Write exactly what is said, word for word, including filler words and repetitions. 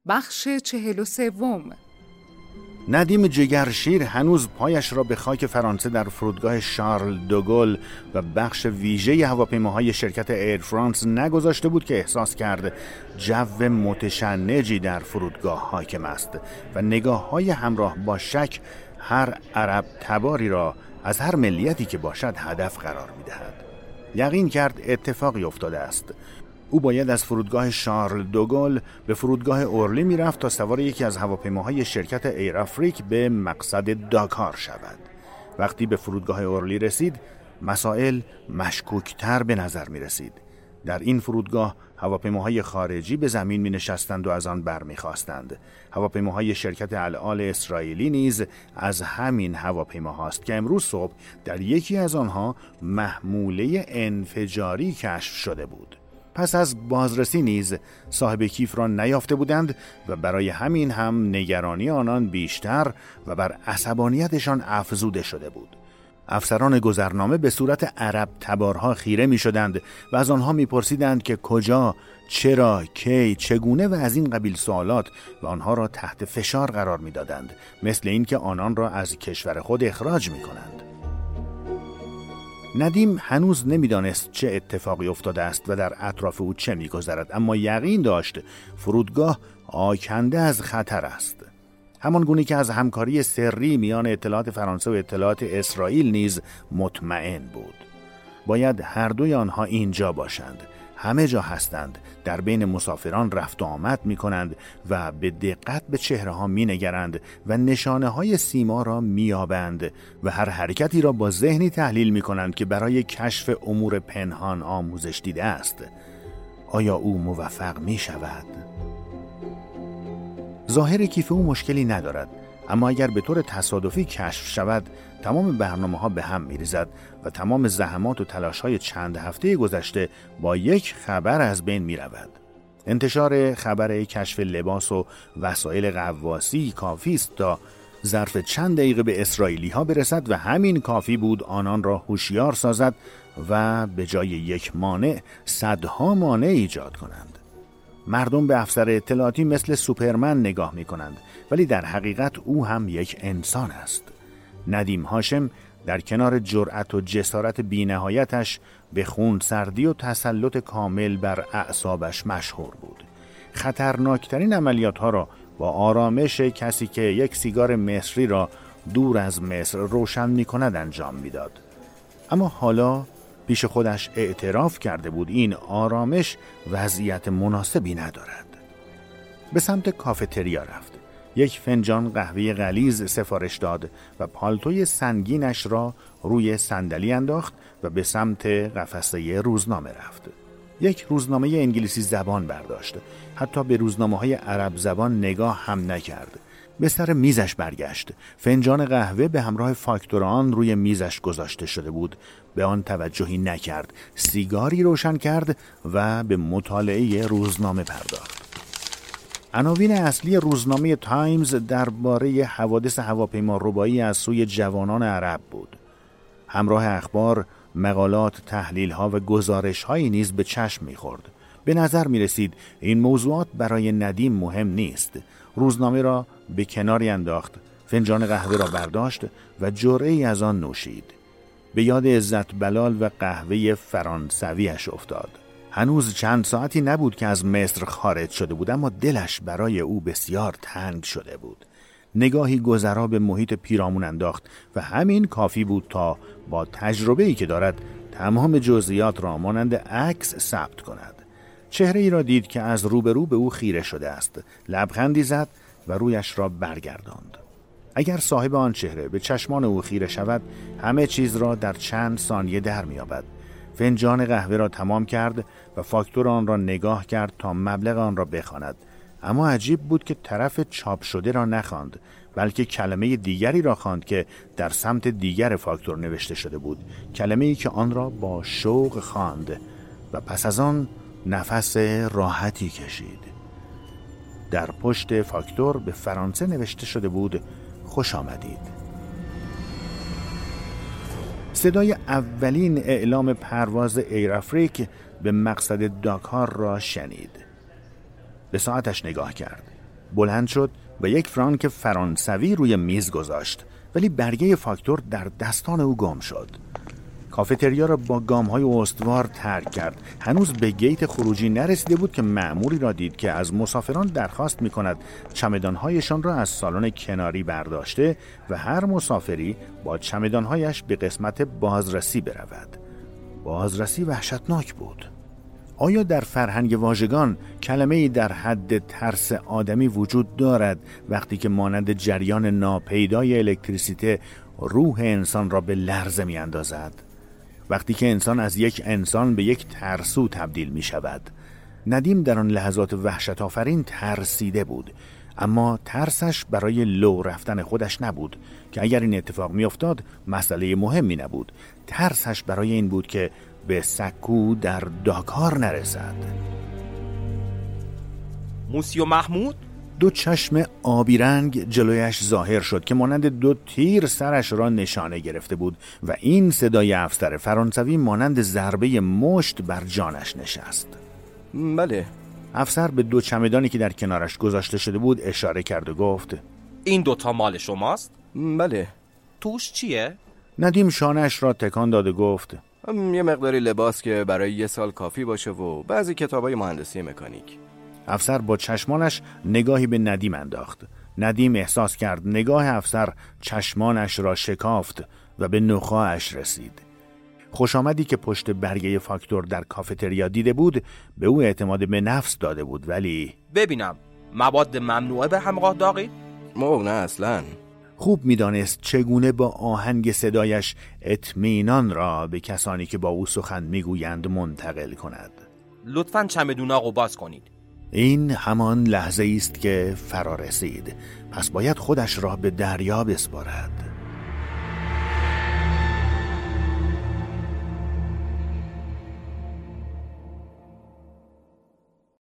بخش چهل و سوم. ندیم جگرشیر هنوز پایش را به خاک فرانسه در فرودگاه شارل دوگل و بخش ویژه هواپیماهای شرکت ایر فرانس نگذاشته بود که احساس کرد جو متشنجی در فرودگاه حاکم است و نگاه‌های همراه با شک هر عرب تباری را از هر ملیتی که باشد هدف قرار می‌دهد. یقین کرد اتفاقی افتاده است. او باید از فرودگاه شارل دوگل به فرودگاه اورلی می رفت تا سوار یکی از هواپیماهای شرکت ایر آفریک به مقصد داکار شود. وقتی به فرودگاه اورلی رسید، مسائل مشکوکتر به نظر می رسید. در این فرودگاه هواپیماهای خارجی به زمین می نشستند و از آن بر می خواستند. هواپیماهای شرکت العال اسرائیلی نیز از همین هواپیماهاست که امروز صبح در یکی از آنها محموله انفجاری کشف شده بود. پس از بازرسی نیز صاحب کیف را نیافته بودند و برای همین هم نگرانی آنان بیشتر و بر عصبانیتشان افزوده شده بود. افسران گذرنامه به صورت عرب تبارها خیره می شدند و از آنها می پرسیدند که کجا، چرا، کی، چگونه و از این قبیل سوالات و آنها را تحت فشار قرار می دادند، مثل این که آنان را از کشور خود اخراج می کنند. ندیم هنوز نمیدانست چه اتفاقی افتاده است و در اطراف او چه می‌گذرد، اما یقین داشت فرودگاه آکنده از خطر است. همان گونه که از همکاری سری میان اطلاعات فرانسه و اطلاعات اسرائیل نیز مطمئن بود. باید هر دوی آنها اینجا باشند. همه جا هستند، در بین مسافران رفت و آمد می کنند و به دقت به چهره ها می نگرند و نشانه های سیما را می یابند و هر حرکتی را با ذهنی تحلیل می کنند که برای کشف امور پنهان آموزش دیده است. آیا او موفق می شود؟ ظاهر کیف او مشکلی ندارد، اما اگر به طور تصادفی کشف شود تمام برنامه ها به هم می ریزد و تمام زحمات و تلاش های چند هفته گذشته با یک خبر از بین می رود. انتشار خبر کشف لباس و وسایل غواصی کافی است تا ظرف چند دقیقه به اسرائیلی ها برسد و همین کافی بود آنان را هوشیار سازد و به جای یک مانع صدها مانع ایجاد کنند. مردم به افسر اطلاعاتی مثل سوپرمن نگاه می کنند، ولی در حقیقت او هم یک انسان است. ندیم هاشم در کنار جرأت و جسارت بی‌نهایتش به خونسردی و تسلط کامل بر اعصابش مشهور بود. خطرناکترین عملیات ها را با آرامش کسی که یک سیگار مصری را دور از مصر روشن می کند انجام می داد. اما حالا پیش خودش اعتراف کرده بود این آرامش وضعیت مناسبی ندارد. به سمت کافتریا رفت. یک فنجان قهوه غلیظ سفارش داد و پالتوی سنگینش را روی صندلی انداخت و به سمت قفسه روزنامه رفت. یک روزنامه انگلیسی زبان برداشت. حتی به روزنامه‌های عرب زبان نگاه هم نکرد. به سر میزش برگشت. فنجان قهوه به همراه فاکتور آن روی میزش گذاشته شده بود. به آن توجهی نکرد. سیگاری روشن کرد و به مطالعه روزنامه پرداخت. عناوین اصلی روزنامه تایمز درباره حوادث هواپیما ربایی از سوی جوانان عرب بود. همراه اخبار، مقالات، تحلیل‌ها و گزارش‌هایی نیز به چشم می‌خورد. به نظر می‌رسید این موضوعات برای ندیم مهم نیست. روزنامه را به کناری انداخت، فنجان قهوه را برداشت و جرعه‌ای از آن نوشید. به یاد عزت بلال و قهوه فرانسویش افتاد. هنوز چند ساعتی نبود که از مصر خارج شده بود، اما دلش برای او بسیار تنگ شده بود. نگاهی گذرا به محیط پیرامون انداخت و همین کافی بود تا با تجربه‌ای که دارد تمام جزئیات را مانند عکس ثبت کند. چهره‌ای را دید که از روبرو به او خیره شده است. لبخندی زد و رویش را برگرداند. اگر صاحب آن چهره به چشمان او خیره شود، همه چیز را در چند ثانیه در می‌یابد. فنجان قهوه را تمام کرد و فاکتور آن را نگاه کرد تا مبلغ آن را بخواند. اما عجیب بود که طرف چاپ شده را نخواند، بلکه کلمه دیگری را خواند که در سمت دیگر فاکتور نوشته شده بود. کلمه‌ای که آن را با شوق خواند و پس از آن نفس راحتی کشید. در پشت فاکتور به فرانسه نوشته شده بود: خوش آمدید. صدای اولین اعلام پرواز ایر آفریک به مقصد داکار را شنید. به ساعتش نگاه کرد. بلند شد و یک فرانک فرانسوی روی میز گذاشت، ولی برگه فاکتور در دستان او گم شد. کافتریا را با گام‌های استوار ترک کرد. هنوز به گیت خروجی نرسیده بود که مأموری را دید که از مسافران درخواست می‌کند چمدان‌هایشان را از سالن کناری برداشته و هر مسافری با چمدان‌هایش به قسمت بازرسی برود. بازرسی وحشتناک بود. آیا در فرهنگ واژگان کلمه‌ای در حد ترس آدمی وجود دارد وقتی که مانند جریان ناپیدای الکتریسیته روح انسان را به لرزه می‌اندازد؟ وقتی که انسان از یک انسان به یک ترسو تبدیل می شود. ندیم در آن لحظات وحشت آفرین ترسیده بود، اما ترسش برای لو رفتن خودش نبود که اگر این اتفاق می افتاد مسئله مهمی نبود. ترسش برای این بود که به سکو در داکار نرسد. موسیو محمود؟ دو چشم آبی رنگ جلویش ظاهر شد که مانند دو تیر سرش را نشانه گرفته بود و این صدای افسر فرانسوی مانند ضربه مشت بر جانش نشست. بله. افسر به دو چمدانی که در کنارش گذاشته شده بود اشاره کرد و گفت این دوتا مال شماست؟ بله. توش چیه؟ ندیم شانه‌اش را تکان داد و گفت یه مقداری لباس که برای یه سال کافی باشه و بعضی کتابای مهندسی مکانیک. افسر با چشمانش نگاهی به ندیم انداخت. ندیم احساس کرد نگاه افسر چشمانش را شکافت و به نخاعش رسید. خوش آمدی که پشت برگه فاکتور در کافتریا دیده بود به او اعتماد به نفس داده بود، ولی ببینم مواد ممنوعه به همراه دارید؟ مو نه اصلاً. خوب میدانست چگونه با آهنگ صدایش اطمینان را به کسانی که با او سخن میگویند منتقل کند. لطفاً چمدونا رو باز کنید. این همان لحظه است که فرا رسید. پس باید خودش را به دریا بسپارد.